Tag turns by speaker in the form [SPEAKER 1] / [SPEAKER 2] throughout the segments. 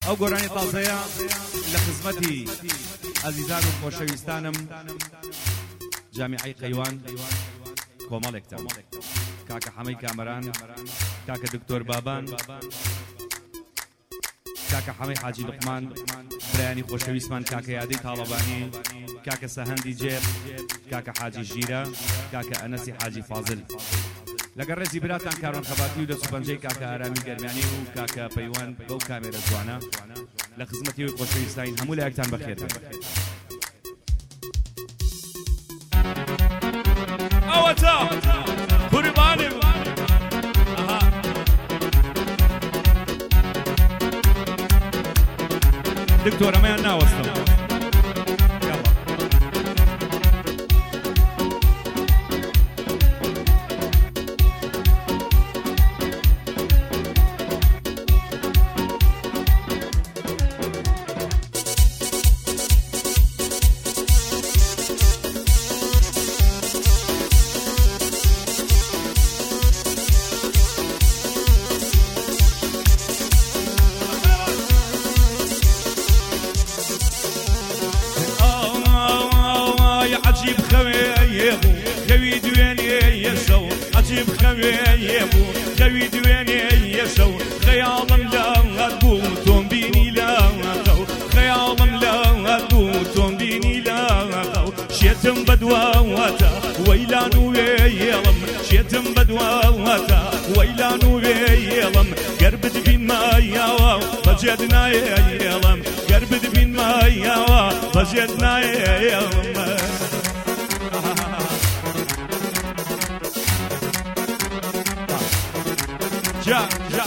[SPEAKER 1] ئەو گۆرانی تازەیە لە خزمەتی ئەزیزان و خۆشەویستانم جامیعەی قەیوان کۆمەڵێکتان کاکە حەمەی کامەران، کاکە دکتۆر بابان، کاکە حەمەی حاجی لوقمان، برایانی خۆشەویستمان کاکە یادەی تاڵەبانی، کاکە سەهەندی جێر، کاکە حاجی ژیرە، کاکە ئەنەسی حاجی فازل، لەگەڵ ڕێزی براتان کارۆن خەباتی و دەسوپەنجەی کاکە ئارامی گەرمیانی و کاکە پەیوان بەو کامێرە جوانە لە خزمەتی و خۆشەویستین هەموو لایەکتان بەخێر بێت. ئەوەتە قوربانم دکتۆر ئەمەیان ناوەستم. عجيب خويبو خوي دويني يسو عجيب خويبو خوي دويني يسو خيالم لا غبو تومبيني لا غو خيالم لا غبو تومبيني لا غو شيتم بدواتا ويلانو يلم شيتم بدواتا ويلانو يلم قربت بين ما ياوا فجدنا يلم قربت بين ما ياوا فجدنا يلم جا جا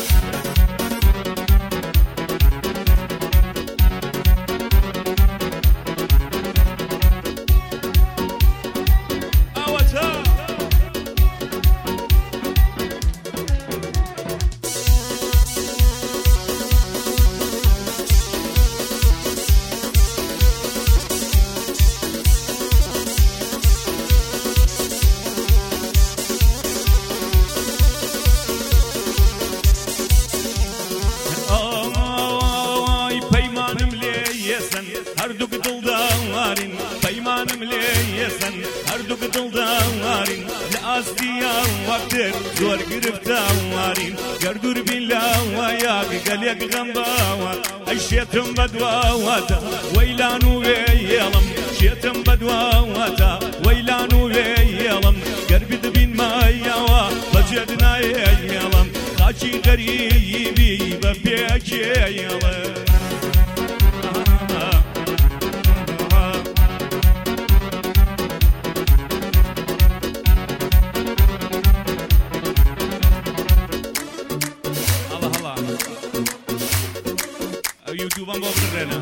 [SPEAKER 1] هردوك دلدارين بيمانم ليسن هردوك دلدارين لأستيا وقتر زور قرفتاوارين قردور بالله وياك قليك غنباوا الشيتم بدواواتا ويلانو يلم شيتم بدواواتا ويلانو يلم قربت بين ما يوا بجدنا يلم خاشي غريبي ببيك يلم يوتيوب بابا برنا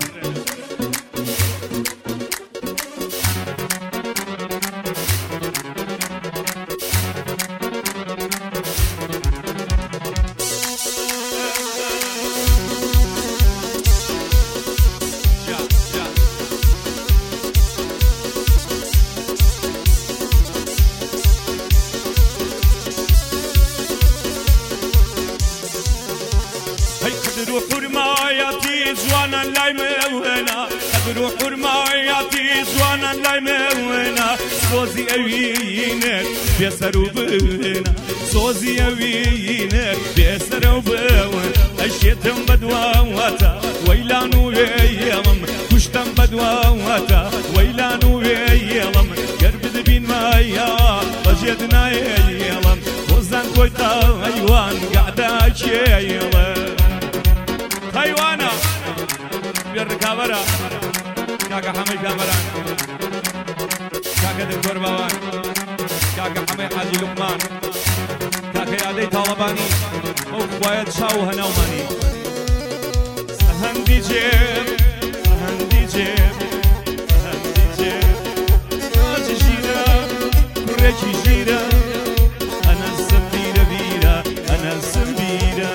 [SPEAKER 1] روح حرماياتي زوانا لاي مونا روح حرماياتي زوانا لاي مونا سوزي اوينك بيسرو بنا سوزي اوينك بيسرو بنا الشيتم بدواواتا ويلانو يلم كشتم بدواواتا ويلانو يلم قربت بين مايا وجدنا يلم وزن كويتا ايوان قاعدة يلم حيوانا بالركابرة كاكا حمي كامران كاكا دكتور بابان كاكا حمي حاجي لقمان كاكا يادي طالباني وخوايد شاو هناوماني سهندي جيب سهندي جيب سهندي جيب راجي جيرا كريكي جيرا أنا السمبيرة بيرا أنا السمبيرة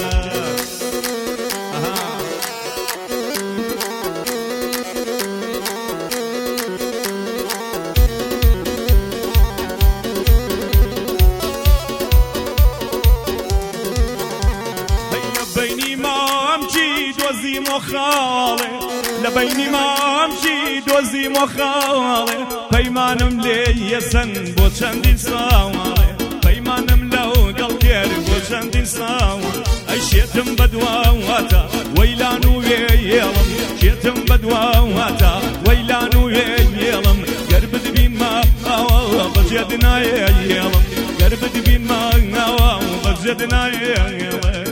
[SPEAKER 1] بيني ما امشي وزي مخالي لبيني ما امشي دوزي مخالي بيمانم لي يسن بوشندين ساوالي بيمانم لو قلقير بوشندين ساوالي شيتم بدواتا ويلانو يلم شيتم بدواتا ويلانو يلم قرب دبين ما بجدنا يلم قرب دبين ما بجدنا يلم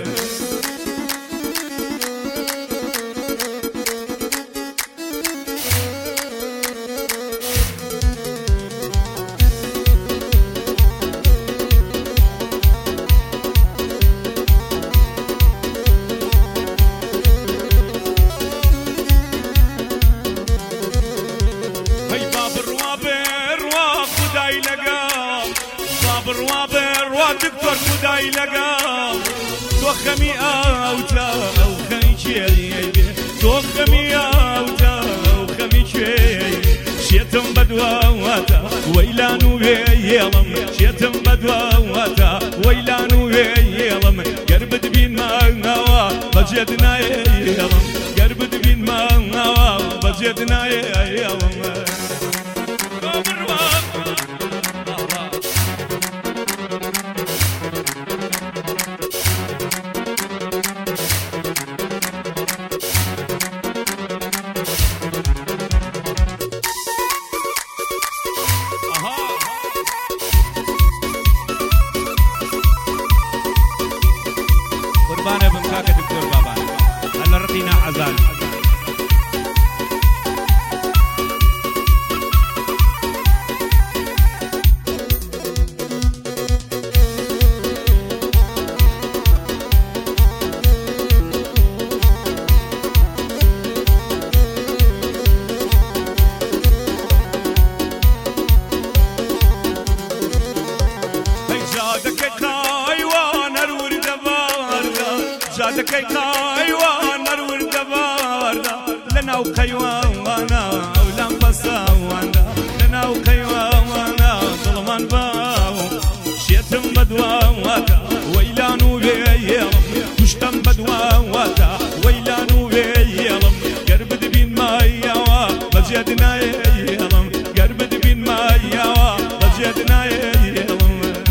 [SPEAKER 1] دكتور خداي لقام توخمي اوتا او خنشي توخمي اوتا او خنشي شيتم بدواتا ويلانو يلم شيتم بدواتا ويلانو يلم قرب دبين ما نوا بجدنا يلم قرب دبين ما نوا بجدنا يلم قربانه بمكاك دكتور بابا هلا رقينا عزال جادك ايوان الورد باردا لنا وقيوانا ولم بساوانا لنا وقيوانا ظلمان باو شيتم بدواتا ويلانو بيلم كشتم بدواتا ويلانو بيلم قرب دبين ما يوا بجدنا يلم قرب دبين ما يوا بجدنا يلم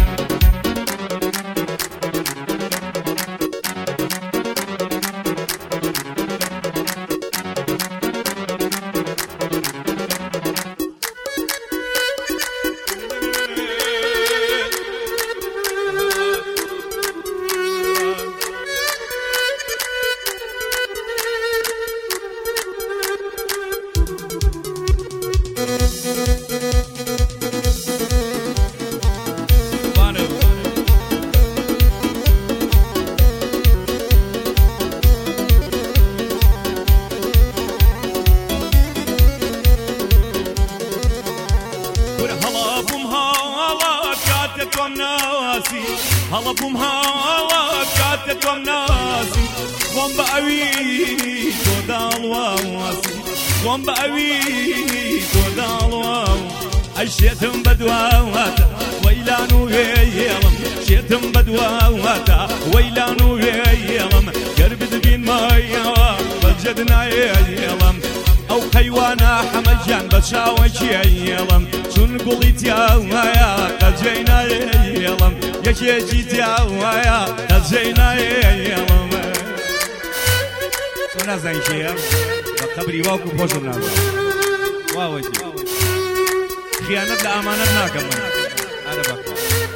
[SPEAKER 1] هلا بوم هلا كاتت ناسي قوم بقوي تودال واسي قوم بقوي تودال واو الشيتم بدواتا ويلانو يلم شيتم بدواتا ويلانو يلم قرب دبين ما يوا بجدنا يلم او حيوانا حمجان بشاوش يلم شون قلت يا قجينا يلم يا جيت يا قجينا يلم شو نازل شيء قبري واكو بوشنا واو خيانة لأمانتنا كمان أنا بقى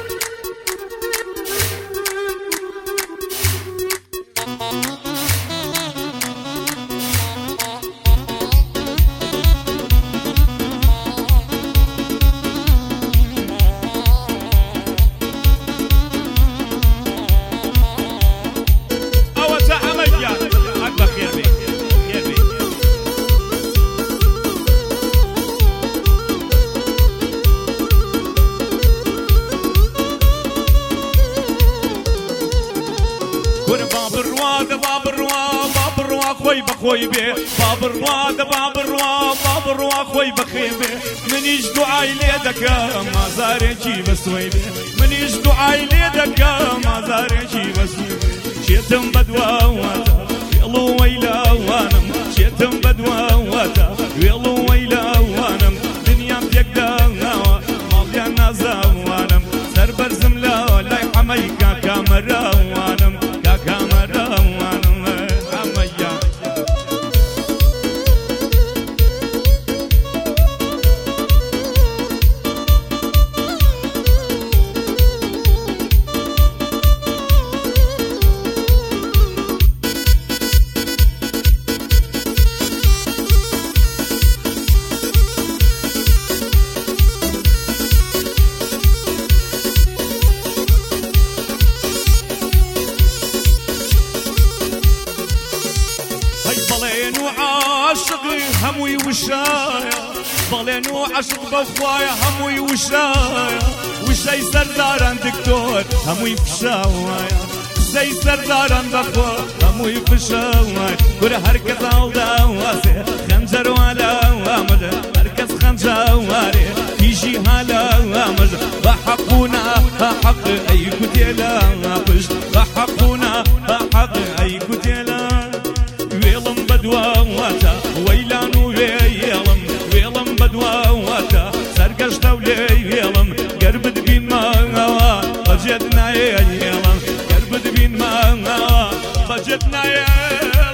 [SPEAKER 1] خوي بخوي به باب الروا خوي بخي به منيش دعاي ليدك ما زاريكي بسوي به منيش دعاي ليدك ما زاريكي بسوي به شيتم بدواتا ويلو ويلا وانم شيتم بدواتا ويلو ويلا وانم دنيا بيقدا ماليا نازا وانم سر برزم لا لا حمي كاكا مرا وانم كاكا مرا وانم حميا هموي وشايا ضلين وعشق بخوايا هموي وشايا وشي سرداران دكتور هموي فشاوايا زي سرداران بخوا هموي فشاوايا كل هركز عودا واسي خنجر ولا وامد هركز خنجواري يجي هلا وامد بحقونا بحق اي كتيلا بش بحقونا بحق اي كتيلا ويلم بدوا واتا ويلان ويلم ويلم بدوا واتا سرقشت وليلم قربت بين ما بجدنا يلم قربت بين ما بجدنا يلم